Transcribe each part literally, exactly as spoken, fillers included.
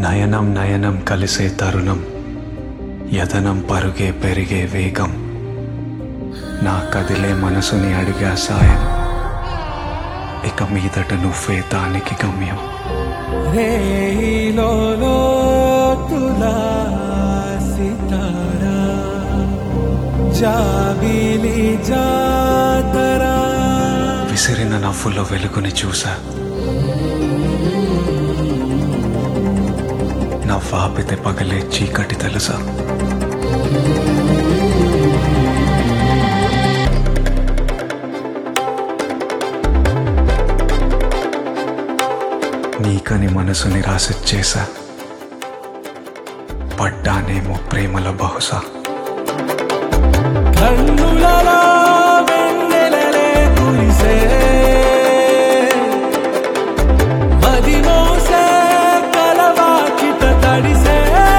నయనం నయనం కలిసే తరుణం, యతనం పరుగే పెరిగే వేగం, నా కదిలే మనసుని అడిగా సాయం, ఇక మీదట నువ్వే దానికి గమ్యం. రేయిలో తులా సితారా జాబిలి జాతరా విసిరిన నవ్వుల్లో వెలుగుని చూసా, నవ్వాపితే పగలే చీకటి తెలుసా. నీకని మనసుని రాసిచ్చేసా, పడ్డానేమో ప్రేమల బహుశా. కన్నులలో వెన్నెలలే కురిసే మది మోసే కలవాకిట తడిసే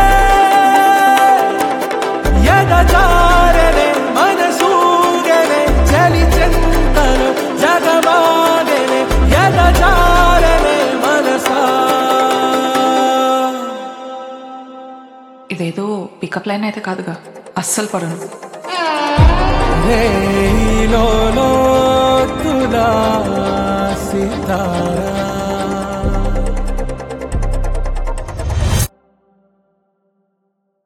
ఎదజారలే మనసూగలే చలి చెంతలు జగమాగలే ఎదజారలే మనసా. ఇదేదో పికప్ లైన్ అయితే కాదుగా, అస్సలు పడను. రేయిలో తులా సితారా